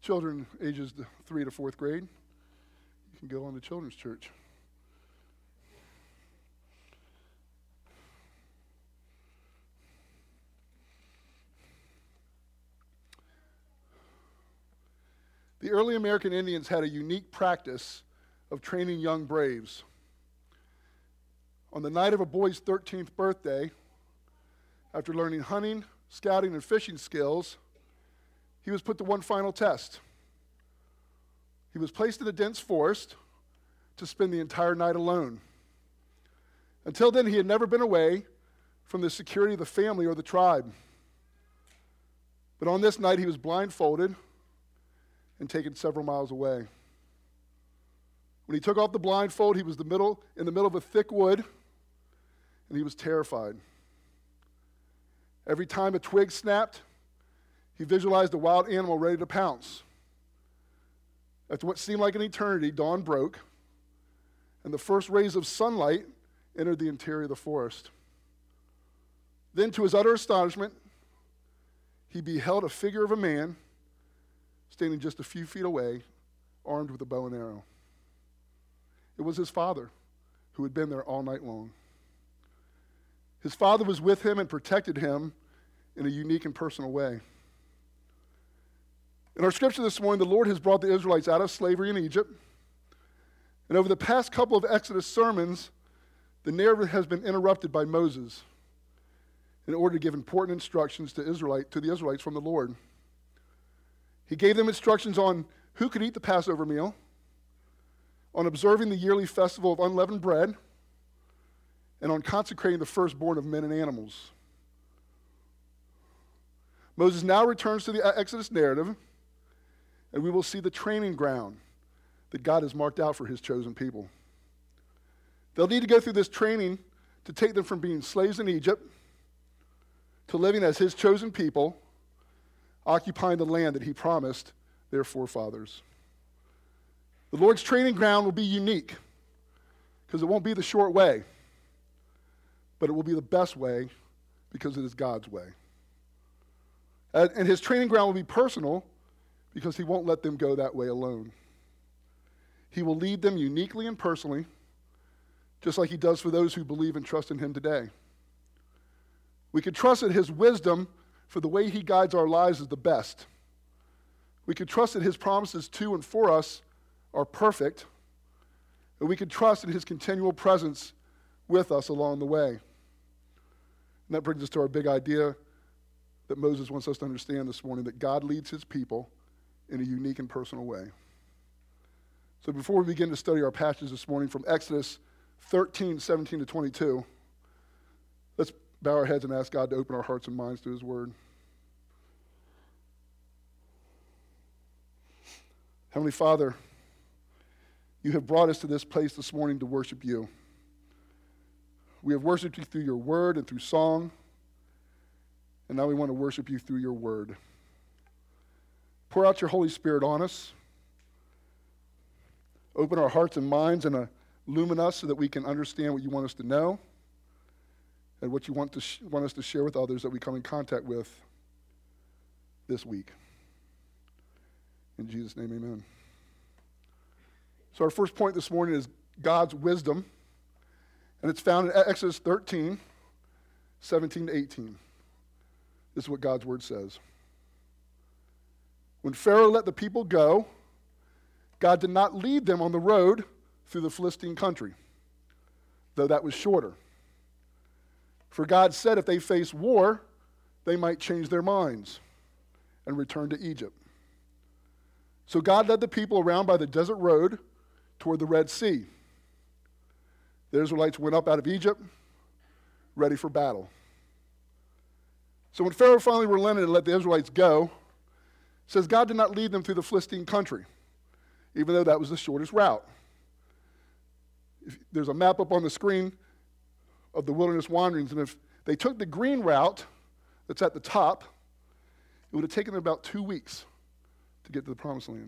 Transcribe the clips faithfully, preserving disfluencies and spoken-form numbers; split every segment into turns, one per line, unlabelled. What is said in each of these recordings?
children ages three to fourth grade, you can go on to children's church. The early American Indians had a unique practice of training young braves. On the night of a boy's thirteenth birthday, after learning hunting, scouting, and fishing skills, he was put to one final test. He was placed in a dense forest to spend the entire night alone. Until then, he had never been away from the security of the family or the tribe. But on this night, he was blindfolded and taken several miles away. When he took off the blindfold, he was the middle, in the middle of a thick wood, and he was terrified. Every time a twig snapped, he visualized a wild animal ready to pounce. After what seemed like an eternity, dawn broke, and the first rays of sunlight entered the interior of the forest. Then, to his utter astonishment, he beheld a figure of a man standing just a few feet away, armed with a bow and arrow. It was his father, who had been there all night long. His father was with him and protected him in a unique and personal way. In our scripture this morning, the Lord has brought the Israelites out of slavery in Egypt. And over the past couple of Exodus sermons, the narrative has been interrupted by Moses in order to give important instructions to Israelite, to the Israelites from the Lord. He gave them instructions on who could eat the Passover meal, on observing the yearly festival of unleavened bread, and on consecrating the firstborn of men and animals. Moses now returns to the Exodus narrative, and we will see the training ground that God has marked out for his chosen people. They'll need to go through this training to take them from being slaves in Egypt to living as his chosen people, occupying the land that he promised their forefathers. The Lord's training ground will be unique because it won't be the short way, but it will be the best way because it is God's way. And his training ground will be personal because he won't let them go that way alone. He will lead them uniquely and personally, just like he does for those who believe and trust in him today. We can trust that his wisdom for the way he guides our lives is the best. We can trust that his promises to and for us are perfect, and we can trust in his continual presence with us along the way. And that brings us to our big idea that Moses wants us to understand this morning, that God leads his people in a unique and personal way. So before we begin to study our passage this morning from Exodus thirteen, seventeen to twenty-two, let's bow our heads and ask God to open our hearts and minds to his word. Heavenly Father, you have brought us to this place this morning to worship you. We have worshiped you through your word and through song, and now we want to worship you through your word. Pour out your Holy Spirit on us. Open our hearts and minds and illumine us so that we can understand what you want us to know and what you want to sh- want us to share with others that we come in contact with this week. In Jesus' name, amen. So our first point this morning is God's wisdom, and it's found in Exodus thirteen, seventeen to eighteen. This is what God's word says. When Pharaoh let the people go, God did not lead them on the road through the Philistine country, though that was shorter. For God said if they faced war, they might change their minds and return to Egypt. So God led the people around by the desert road toward the Red Sea. The Israelites went up out of Egypt, ready for battle. So when Pharaoh finally relented and let the Israelites go, it says God did not lead them through the Philistine country, even though that was the shortest route. If, there's a map up on the screen of the wilderness wanderings, and if they took the green route that's at the top, it would have taken them about two weeks to get to the promised land.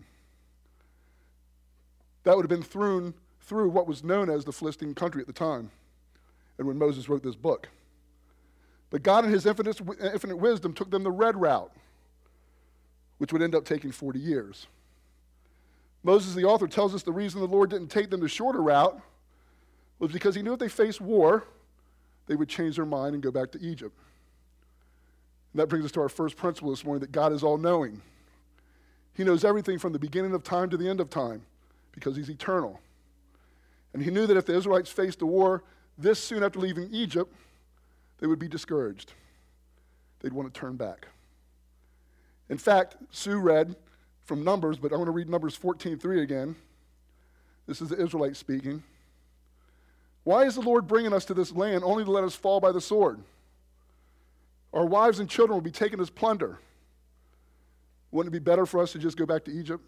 That would have been through, through what was known as the Philistine country at the time, and when Moses wrote this book. But God in his infinite, infinite wisdom took them the red route, which would end up taking forty years. Moses, the author, tells us the reason the Lord didn't take them the shorter route was because he knew if they faced war, they would change their mind and go back to Egypt. And that brings us to our first principle this morning, that God is all-knowing. He knows everything from the beginning of time to the end of time because he's eternal. And he knew that if the Israelites faced a war this soon after leaving Egypt, they would be discouraged. They'd want to turn back. In fact, Sue read from Numbers, but I want to read Numbers fourteen three again. This is the Israelites speaking. Why is the Lord bringing us to this land only to let us fall by the sword? Our wives and children will be taken as plunder. Wouldn't it be better for us to just go back to Egypt?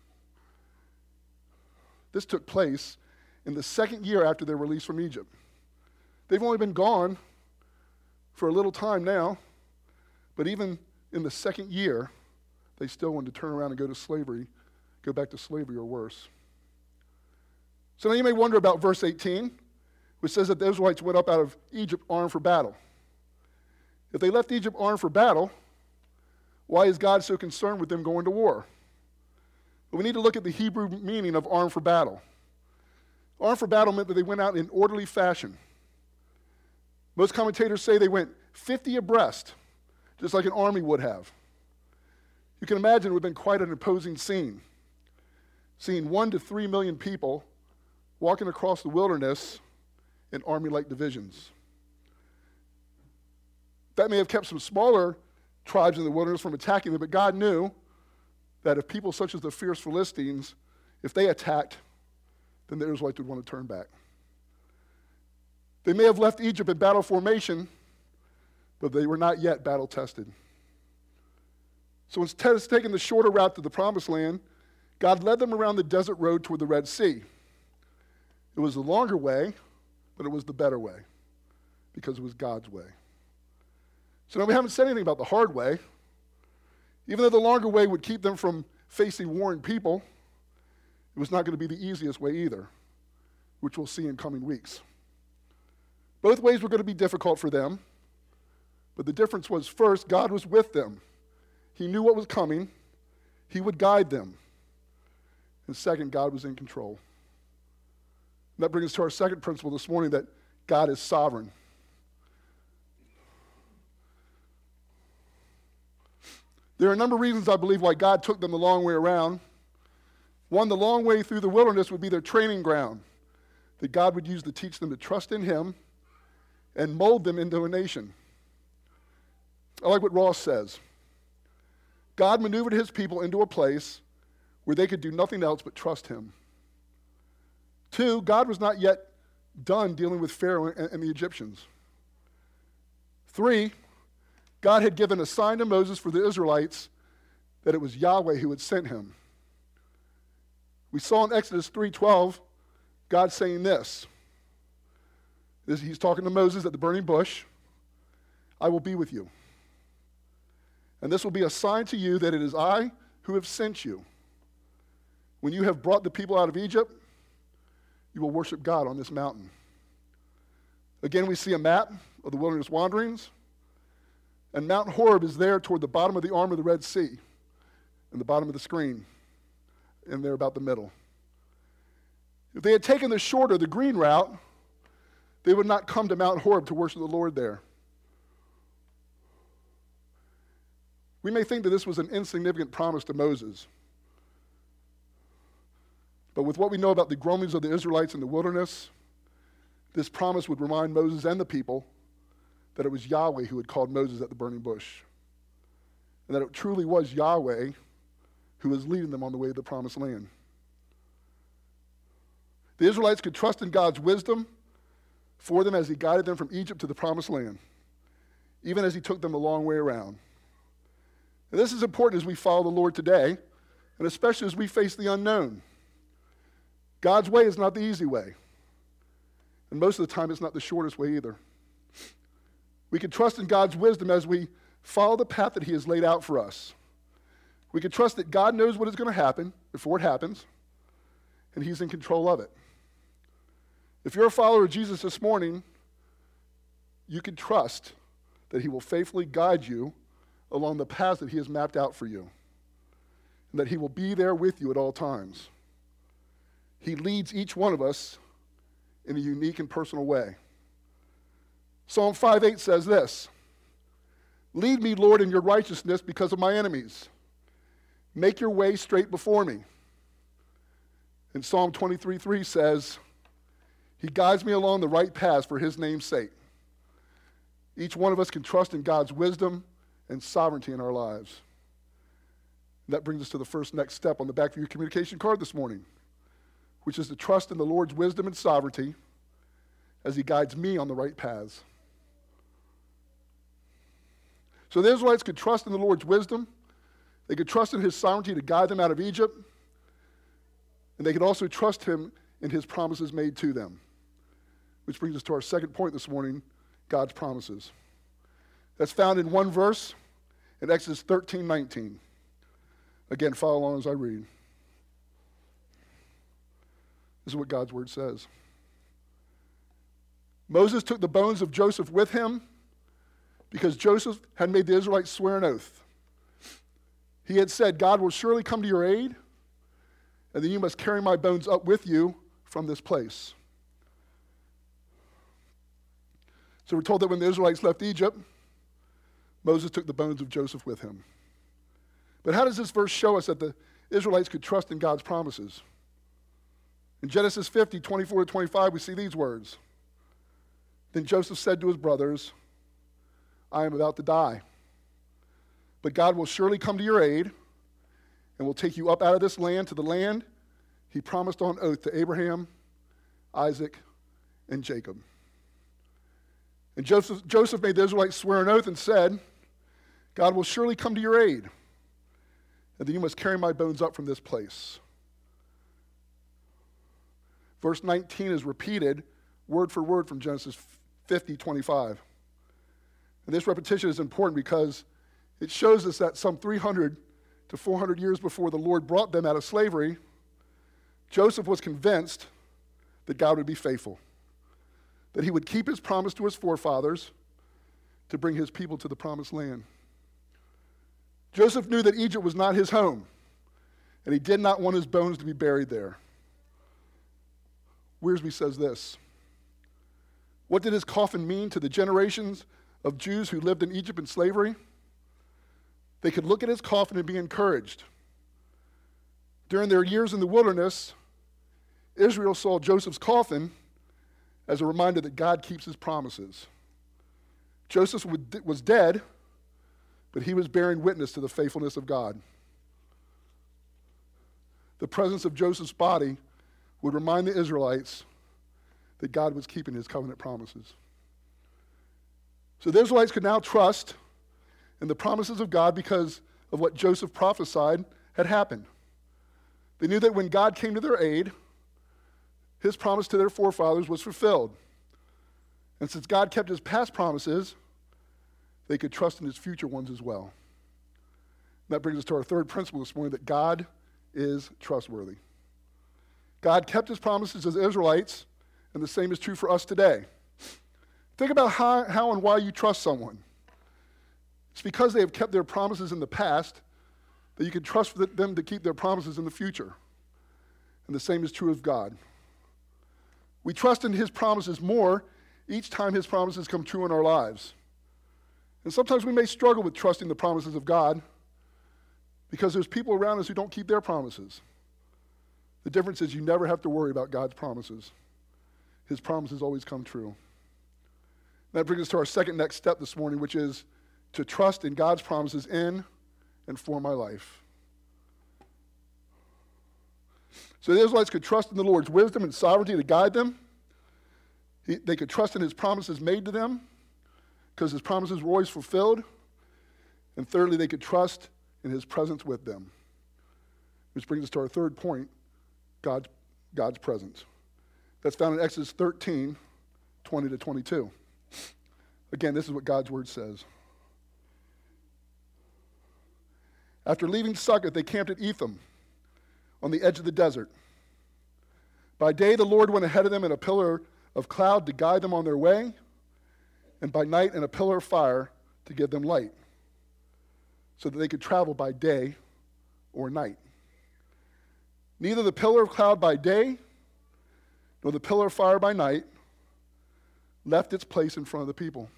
This took place in the second year after their release from Egypt. They've only been gone for a little time now, but even in the second year, they still wanted to turn around and go to slavery, go back to slavery or worse. So now you may wonder about verse eighteen, which says that the Israelites went up out of Egypt armed for battle. If they left Egypt armed for battle, why is God so concerned with them going to war? But we need to look at the Hebrew meaning of armed for battle. Armed for battle meant that they went out in orderly fashion. Most commentators say they went fifty abreast, just like an army would have. You can imagine it would have been quite an imposing scene, seeing one to three million people walking across the wilderness in army-like divisions. That may have kept some smaller tribes in the wilderness from attacking them, but God knew that if people such as the fierce Philistines, if they attacked, then the Israelites would want to turn back. They may have left Egypt in battle formation, but they were not yet battle-tested. So instead of taking the shorter route to the Promised Land, God led them around the desert road toward the Red Sea. It was the longer way, but it was the better way, because it was God's way. So now we haven't said anything about the hard way. Even though the longer way would keep them from facing warring people, it was not going to be the easiest way either, which we'll see in coming weeks. Both ways were going to be difficult for them, but the difference was, first, God was with them. He knew what was coming. He would guide them. And second, God was in control. And that brings us to our second principle this morning, that God is sovereign. There are a number of reasons, I believe, why God took them the long way around. One, the long way through the wilderness would be their training ground, that God would use to teach them to trust in him and mold them into a nation. I like what Ross says. God maneuvered his people into a place where they could do nothing else but trust him. Two, God was not yet done dealing with Pharaoh and, and the Egyptians. Three, God had given a sign to Moses for the Israelites that it was Yahweh who had sent him. We saw in Exodus three twelve, God saying this. this. He's talking to Moses at the burning bush. I will be with you. And this will be a sign to you that it is I who have sent you. When you have brought the people out of Egypt, you will worship God on this mountain. Again, we see a map of the wilderness wanderings. And Mount Horeb is there toward the bottom of the arm of the Red Sea, in the bottom of the screen, and there about the middle. If they had taken the shorter, the green route, they would not come to Mount Horeb to worship the Lord there. We may think that this was an insignificant promise to Moses. But with what we know about the groanings of the Israelites in the wilderness, this promise would remind Moses and the people that it was Yahweh who had called Moses at the burning bush, and that it truly was Yahweh who was leading them on the way to the Promised Land. The Israelites could trust in God's wisdom for them as he guided them from Egypt to the Promised Land, even as he took them a long way around. And this is important as we follow the Lord today, and especially as we face the unknown. God's way is not the easy way, and most of the time it's not the shortest way either. We can trust in God's wisdom as we follow the path that he has laid out for us. We can trust that God knows what is going to happen before it happens, and he's in control of it. If you're a follower of Jesus this morning, you can trust that he will faithfully guide you along the path that he has mapped out for you. and that he will be there with you at all times. He leads each one of us in a unique and personal way. Psalm five eight says this, "Lead me, Lord, in your righteousness because of my enemies. Make your way straight before me." And Psalm twenty-three three says, "He guides me along the right path for his name's sake." Each one of us can trust in God's wisdom and sovereignty in our lives. And that brings us to the first next step on the back of your communication card this morning, which is to trust in the Lord's wisdom and sovereignty as he guides me on the right paths. So the Israelites could trust in the Lord's wisdom. They could trust in his sovereignty to guide them out of Egypt. And they could also trust him in his promises made to them. Which brings us to our second point this morning, God's promises. That's found in one verse in Exodus thirteen nineteen. Again, follow along as I read. This is what God's word says. "Moses took the bones of Joseph with him because Joseph had made the Israelites swear an oath. He had said, 'God will surely come to your aid, and then you must carry my bones up with you from this place.'" So we're told that when the Israelites left Egypt, Moses took the bones of Joseph with him. But how does this verse show us that the Israelites could trust in God's promises? In Genesis fifty, twenty-four to twenty-five, we see these words. "Then Joseph said to his brothers, 'I am about to die, but God will surely come to your aid and will take you up out of this land to the land he promised on oath to Abraham, Isaac, and Jacob.' And Joseph, Joseph made the Israelites swear an oath and said, 'God will surely come to your aid, and then you must carry my bones up from this place.'" Verse nineteen is repeated word for word from Genesis fifty twenty-five. And this repetition is important because it shows us that some three hundred to four hundred years before the Lord brought them out of slavery, Joseph was convinced that God would be faithful, that he would keep his promise to his forefathers to bring his people to the promised land. Joseph knew that Egypt was not his home, and he did not want his bones to be buried there. Wiersbe says this, "What did his coffin mean to the generations of Jews who lived in Egypt in slavery? They could look at his coffin and be encouraged. During their years in the wilderness, Israel saw Joseph's coffin as a reminder that God keeps his promises. Joseph was dead, but he was bearing witness to the faithfulness of God. The presence of Joseph's body would remind the Israelites that God was keeping his covenant promises. So the Israelites could now trust in the promises of God because of what Joseph prophesied had happened. They knew that when God came to their aid, his promise to their forefathers was fulfilled. And since God kept his past promises, they could trust in his future ones as well. That brings us to our third principle this morning, that God is trustworthy. God kept his promises to the Israelites, and the same is true for us today. Think about how, how and why you trust someone. It's because they have kept their promises in the past that you can trust them to keep their promises in the future. And the same is true of God. We trust in his promises more each time his promises come true in our lives. And sometimes we may struggle with trusting the promises of God because there's people around us who don't keep their promises. The difference is you never have to worry about God's promises. His promises always come true. That brings us to our second next step this morning, which is to trust in God's promises in and for my life. So the Israelites could trust in the Lord's wisdom and sovereignty to guide them. He, they could trust in his promises made to them because his promises were always fulfilled. And thirdly, they could trust in his presence with them. Which brings us to our third point, God's, God's presence. That's found in Exodus thirteen, twenty to twenty-two. Again, this is what God's word says. After leaving Succoth, they camped at Etham on the edge of the desert. By day, the Lord went ahead of them in a pillar of cloud to guide them on their way, and by night in a pillar of fire to give them light, so that they could travel by day or night. Neither the pillar of cloud by day nor the pillar of fire by night left its place in front of the people.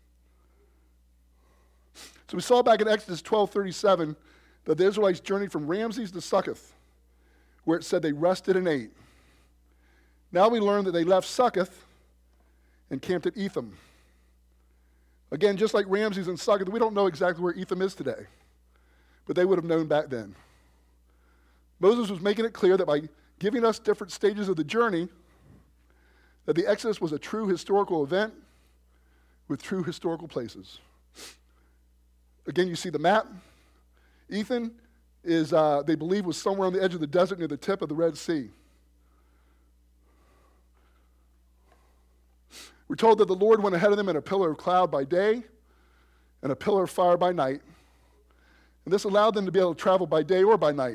So we saw back in Exodus twelve thirty-seven that the Israelites journeyed from Ramses to Succoth, where it said they rested and ate. Now we learn that they left Succoth and camped at Etham. Again, just like Ramses and Succoth, we don't know exactly where Etham is today, but they would have known back then. Moses was making it clear that by giving us different stages of the journey, that the Exodus was a true historical event with true historical places. Again, you see the map. Etham is, uh, they believe, was somewhere on the edge of the desert near the tip of the Red Sea. We're told that the Lord went ahead of them in a pillar of cloud by day and a pillar of fire by night. And this allowed them to be able to travel by day or by night.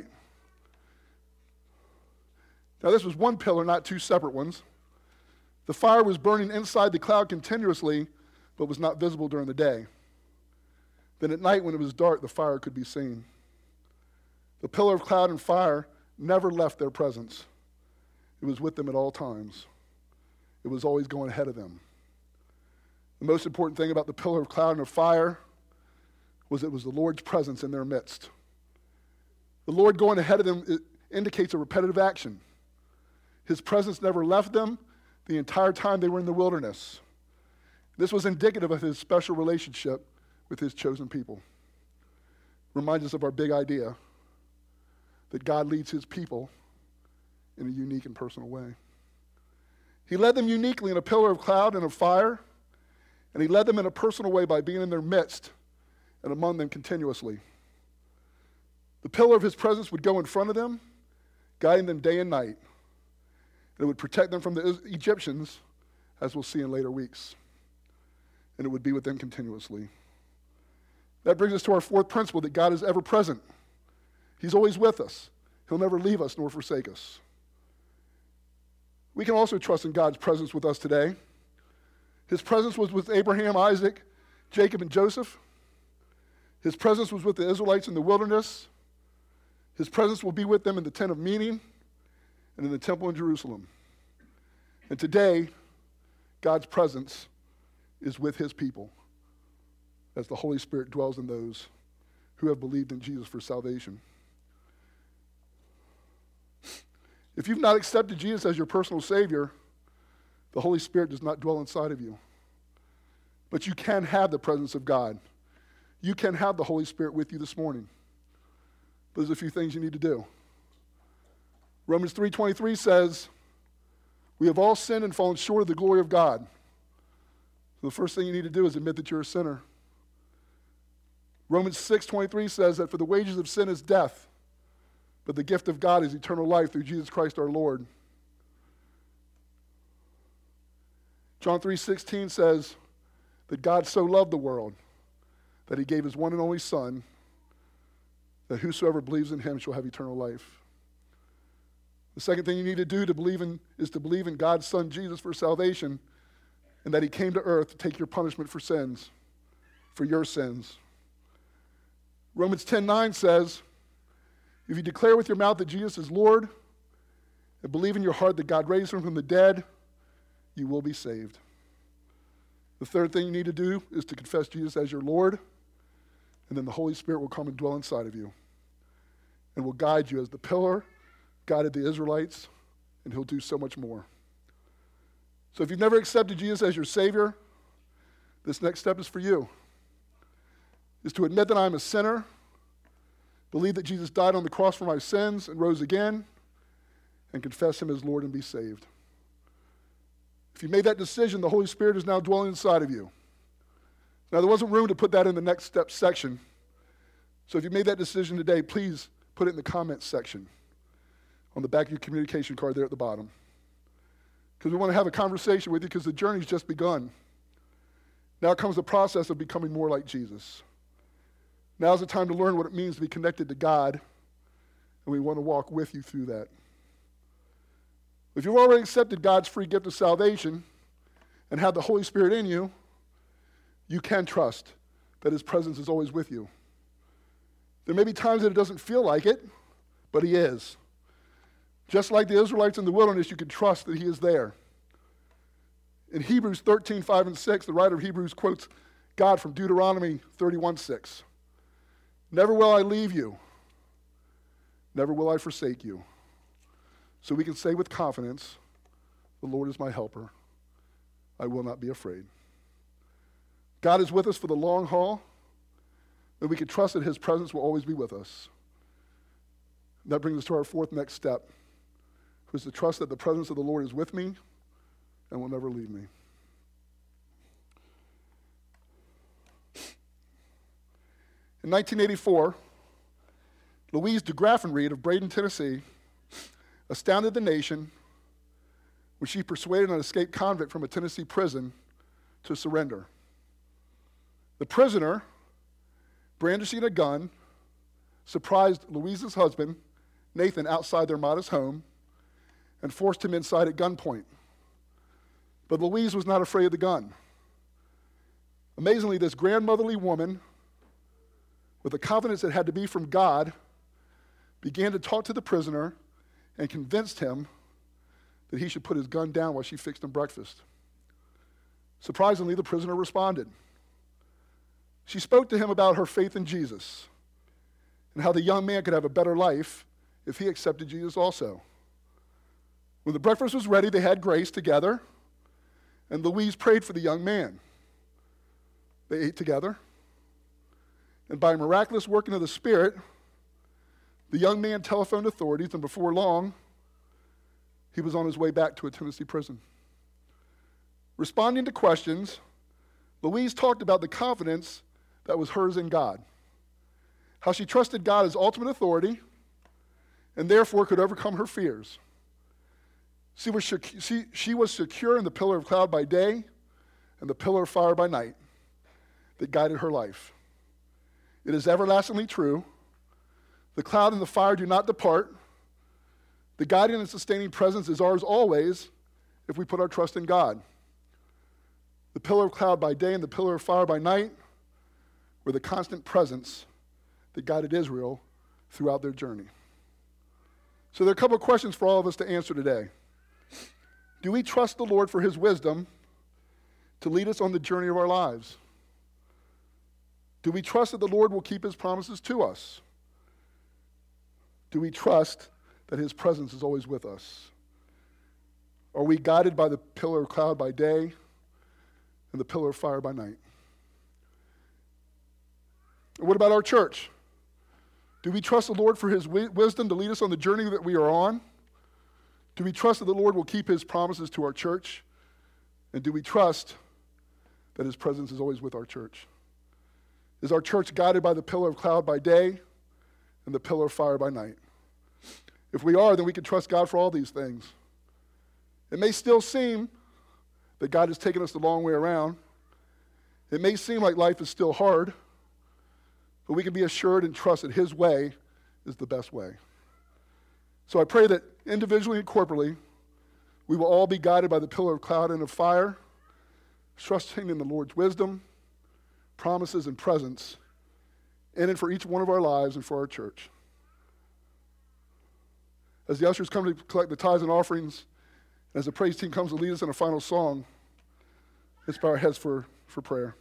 Now, this was one pillar, not two separate ones. The fire was burning inside the cloud continuously, but was not visible during the day. Then at night, when it was dark, the fire could be seen. The pillar of cloud and fire never left their presence. It was with them at all times. It was always going ahead of them. The most important thing about the pillar of cloud and of fire was it was the Lord's presence in their midst. The Lord going ahead of them it indicates a repetitive action. His presence never left them the entire time they were in the wilderness. This was indicative of his special relationship with his chosen people. Reminds us of our big idea that God leads his people in a unique and personal way. He led them uniquely in a pillar of cloud and of fire, and he led them in a personal way by being in their midst and among them continuously. The pillar of his presence would go in front of them, guiding them day and night. And it would protect them from the Egyptians, as we'll see in later weeks. And it would be with them continuously. That brings us to our fourth principle, that God is ever present. He's always with us. He'll never leave us nor forsake us. We can also trust in God's presence with us today. His presence was with Abraham, Isaac, Jacob, and Joseph. His presence was with the Israelites in the wilderness. His presence will be with them in the tent of meeting and in the temple in Jerusalem. And today, God's presence is with his people as the Holy Spirit dwells in those who have believed in Jesus for salvation. If you've not accepted Jesus as your personal Savior, the Holy Spirit does not dwell inside of you. But you can have the presence of God. You can have the Holy Spirit with you this morning. But there's a few things you need to do. Romans three twenty-three says, we have all sinned and fallen short of the glory of God. So the first thing you need to do is admit that you're a sinner. Romans six twenty-three says that for the wages of sin is death, but the gift of God is eternal life through Jesus Christ our Lord. John three sixteen says that God so loved the world that he gave his one and only Son, that whosoever believes in him shall have eternal life. The second thing you need to do to believe in is to believe in God's Son Jesus for salvation, and that he came to earth to take your punishment for sins, for your sins. Romans ten nine says, if you declare with your mouth that Jesus is Lord and believe in your heart that God raised him from the dead, you will be saved. The third thing you need to do is to confess Jesus as your Lord, and then the Holy Spirit will come and dwell inside of you and will guide you as the pillar guided the Israelites, and he'll do so much more. So if you've never accepted Jesus as your Savior, this next step is for you. Is to admit that I'm a sinner, believe that Jesus died on the cross for my sins and rose again, and confess him as Lord and be saved. If you made that decision, the Holy Spirit is now dwelling inside of you. Now, there wasn't room to put that in the next step section. So if you made that decision today, please put it in the comments section on the back of your communication card there at the bottom. Because we want to have a conversation with you because the journey's just begun. Now comes the process of becoming more like Jesus. Now's the time to learn what it means to be connected to God, and we want to walk with you through that. If you've already accepted God's free gift of salvation and have the Holy Spirit in you, you can trust that his presence is always with you. There may be times that it doesn't feel like it, but he is. Just like the Israelites in the wilderness, you can trust that he is there. In Hebrews thirteen, five and six, the writer of Hebrews quotes God from Deuteronomy thirty-one, six. Never will I leave you. Never will I forsake you. So we can say with confidence, the Lord is my helper. I will not be afraid. God is with us for the long haul, and we can trust that his presence will always be with us. That brings us to our fourth next step, which is to trust that the presence of the Lord is with me and will never leave me. In nineteen eighty-four, Louise DeGraffenreid of Braden, Tennessee, astounded the nation when she persuaded an escaped convict from a Tennessee prison to surrender. The prisoner, brandishing a gun, surprised Louise's husband, Nathan, outside their modest home and forced him inside at gunpoint. But Louise was not afraid of the gun. Amazingly, this grandmotherly woman, with a confidence that had to be from God, began to talk to the prisoner and convinced him that he should put his gun down while she fixed him breakfast. Surprisingly, the prisoner responded. She spoke to him about her faith in Jesus and how the young man could have a better life if he accepted Jesus also. When the breakfast was ready, they had grace together, and Louise prayed for the young man. They ate together, and by a miraculous working of the Spirit, the young man telephoned authorities, and before long, he was on his way back to a Tennessee prison. Responding to questions, Louise talked about the confidence that was hers in God, how she trusted God as ultimate authority and therefore could overcome her fears. She was, she, she was secure in the pillar of cloud by day and the pillar of fire by night that guided her life. It is everlastingly true. The cloud and the fire do not depart. The guiding and sustaining presence is ours always if we put our trust in God. The pillar of cloud by day and the pillar of fire by night were the constant presence that guided Israel throughout their journey. So there are a couple of questions for all of us to answer today. Do we trust the Lord for his wisdom to lead us on the journey of our lives? Do we trust that the Lord will keep his promises to us? Do we trust that his presence is always with us? Are we guided by the pillar of cloud by day and the pillar of fire by night? And what about our church? Do we trust the Lord for his wi- wisdom to lead us on the journey that we are on? Do we trust that the Lord will keep his promises to our church? And do we trust that his presence is always with our church? Is our church guided by the pillar of cloud by day and the pillar of fire by night? If we are, then we can trust God for all these things. It may still seem that God has taken us the long way around. It may seem like life is still hard, but we can be assured and trust that his way is the best way. So I pray that individually and corporately, we will all be guided by the pillar of cloud and of fire, trusting in the Lord's wisdom, promises, and presence, in and for each one of our lives and for our church. As the ushers come to collect the tithes and offerings, and as the praise team comes to lead us in a final song, let's bow our heads for, for prayer.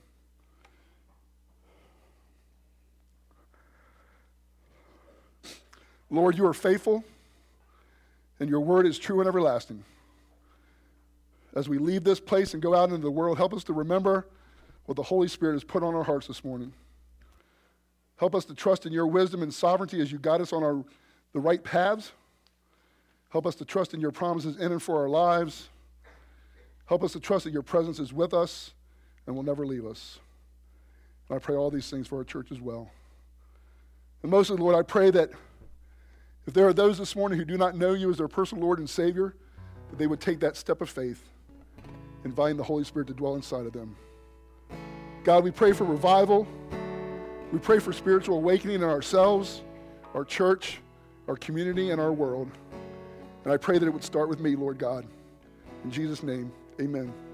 Lord, you are faithful, and your word is true and everlasting. As we leave this place and go out into the world, help us to remember what the Holy Spirit has put on our hearts this morning. Help us to trust in your wisdom and sovereignty as you guide us on our, the right paths. Help us to trust in your promises in and for our lives. Help us to trust that your presence is with us and will never leave us. And I pray all these things for our church as well. And mostly, Lord, I pray that if there are those this morning who do not know you as their personal Lord and Savior, that they would take that step of faith, inviting the Holy Spirit to dwell inside of them. God, we pray for revival. We pray for spiritual awakening in ourselves, our church, our community, and our world. And I pray that it would start with me, Lord God. In Jesus' name, amen.